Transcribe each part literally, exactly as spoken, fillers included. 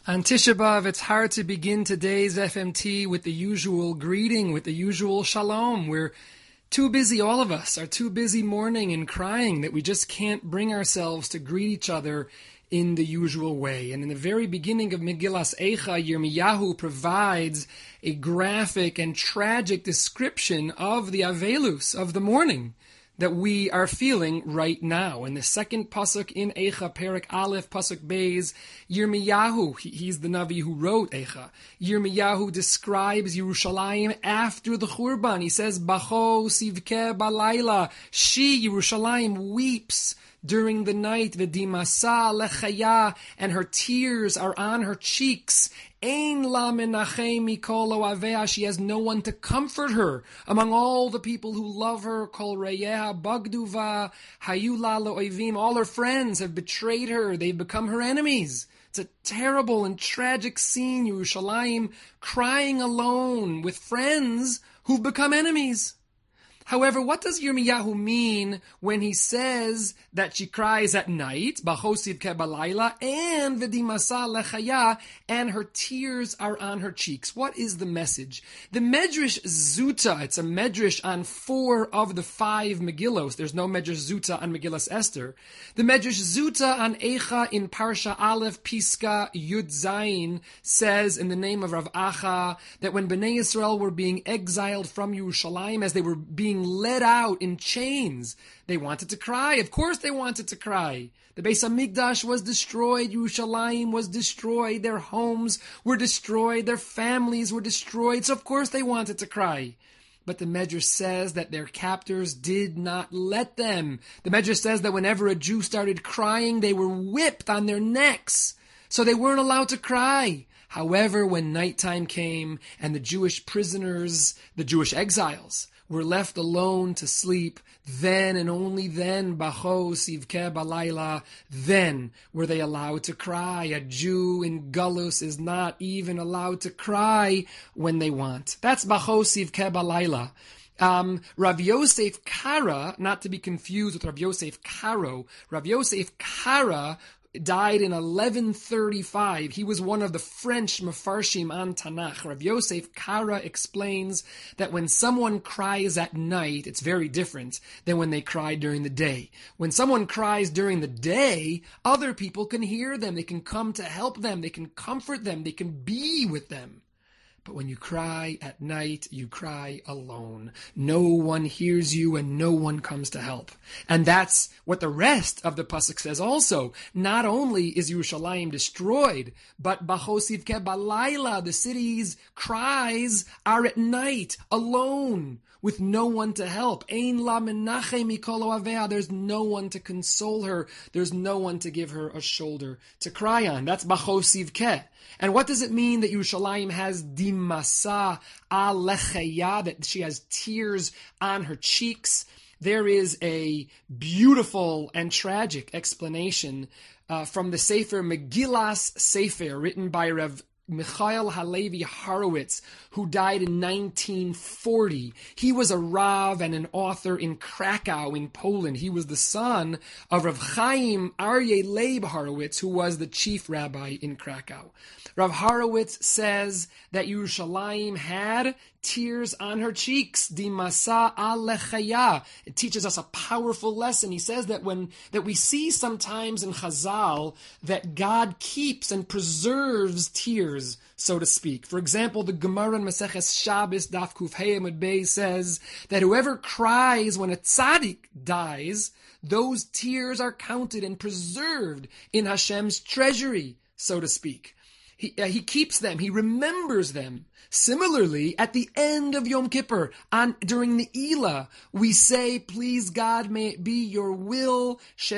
On Tisha B'Av, it's hard to begin today's F M T with the usual greeting, with the usual shalom. We're too busy, all of us are too busy mourning and crying that we just can't bring ourselves to greet each other in the usual way. And in the very beginning of Megillas Eicha, Yirmiyahu provides a graphic and tragic description of the Avelus, of the mourning that we are feeling right now. In the second pasuk in Eicha, Perek Aleph, pasuk Beis, Yirmiyahu, he, he's the Navi who wrote Eicha. Yirmiyahu describes Yerushalayim after the Churban. He says, Bacho sivke balayla, she, Yerushalayim, weeps during the night, v'dimasa lechaya, and her tears are on her cheeks. Ein la menachem mikol oavea, she has no one to comfort her among all the people who love her. Kol reyeha bagduva, hayu la lo'evim, all her friends have betrayed her, they've become her enemies. It's a terrible and tragic scene, Yerushalayim crying alone with friends who've become enemies. However, what does Yirmiyahu mean when he says that she cries at night, Bachosiv kebalayla, and v'dimasa lechaya, and her tears are on her cheeks? What is the message? The Medrash Zuta, it's a Medrash on four of the five Megillos. There's no Medrash Zuta on Megillas Esther. The Medrash Zuta on Eicha in Parsha Aleph, Piska Yud Zayin, says in the name of Rav Acha that when Bnei Yisrael were being exiled from Yerushalayim, as they were being led out in chains, they wanted to cry. Of course they wanted to cry. The Beis Hamikdash was destroyed. Yerushalayim was destroyed. Their homes were destroyed. Their families were destroyed. So of course they wanted to cry. But the Medrash says that their captors did not let them. The Medrash says that whenever a Jew started crying, they were whipped on their necks. So they weren't allowed to cry. However, when nighttime came and the Jewish prisoners, the Jewish exiles, were left alone to sleep, then and only then, Bacho sivke balayla, then were they allowed to cry. A Jew in Galus is not even allowed to cry when they want. That's Bacho sivke balayla. Um, Rav Yosef Kara, not to be confused with Rav Yosef Karo, Rav Yosef Kara died in eleven thirty-five. He was one of the French Mefarshim on Tanakh. Rav Yosef Kara explains that when someone cries at night, it's very different than when they cry during the day. When someone cries during the day, other people can hear them. They can come to help them. They can comfort them. They can be with them. But when you cry at night, you cry alone. No one hears you and no one comes to help. And that's what the rest of the pasuk says also. Not only is Yerushalayim destroyed, but Bachosiv ke balayla, the city's cries are at night, alone, with no one to help. Ein la menachem mikol oavea, there's no one to console her. There's no one to give her a shoulder to cry on. That's Bachosiv ke. And what does it mean that Yerushalayim has dimasa alecheya, that she has tears on her cheeks? There is a beautiful and tragic explanation uh, from the Sefer Megillas Sefer, written by Rav Michael Halevi Horowitz, who died in nineteen forty. He was a Rav and an author in Krakow in Poland. He was the son of Rav Chaim Aryeh Leib Horowitz, who was the chief rabbi in Krakow. Rav Horowitz says that Yerushalayim had tears on her cheeks. Dimasa alechaya. It teaches us a powerful lesson. He says that when that we see sometimes in Chazal that God keeps and preserves tears, so to speak. For example, the Gemara in Maseches Shabbos Daf Kuf Hey Amud Beis says that whoever cries when a tzaddik dies, those tears are counted and preserved in Hashem's treasury, so to speak. He, uh, he keeps them. He remembers them. Similarly, at the end of Yom Kippur, on, during the Elah, we say, please God, may it be your will,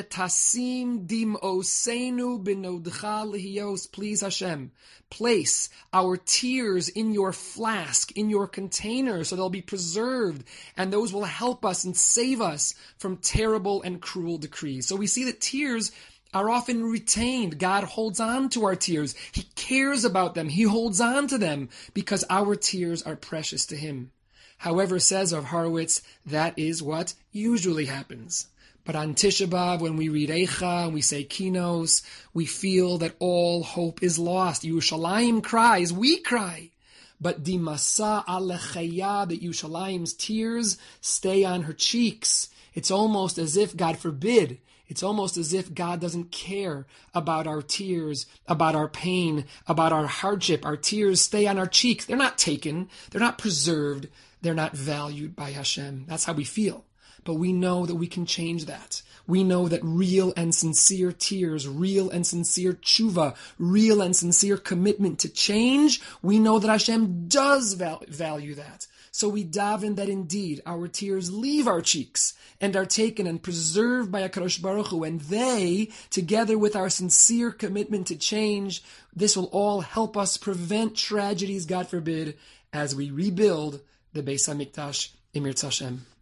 shetasim dim osenu binodcha lihiyos, please Hashem, place our tears in your flask, in your container, so they'll be preserved, and those will help us and save us from terrible and cruel decrees. So we see that tears are often retained. God holds on to our tears. He cares about them. He holds on to them because our tears are precious to Him. However, says Rav Horowitz, that is what usually happens. But on Tisha B'Av, when we read Eicha and we say Kinos, we feel that all hope is lost. Yerushalayim cries, we cry. But Dimasa Alecheya, that Yerushalayim's tears stay on her cheeks. It's almost as if, God forbid, it's almost as if God doesn't care about our tears, about our pain, about our hardship. Our tears stay on our cheeks. They're not taken. They're not preserved. They're not valued by Hashem. That's how we feel. But we know that we can change that. We know that real and sincere tears, real and sincere tshuva, real and sincere commitment to change, we know that Hashem does val- value that. So we daven that indeed our tears leave our cheeks and are taken and preserved by HaKadosh Baruch Hu, and they, together with our sincere commitment to change, this will all help us prevent tragedies, God forbid, as we rebuild the Beis HaMikdash, Emir Tzashem.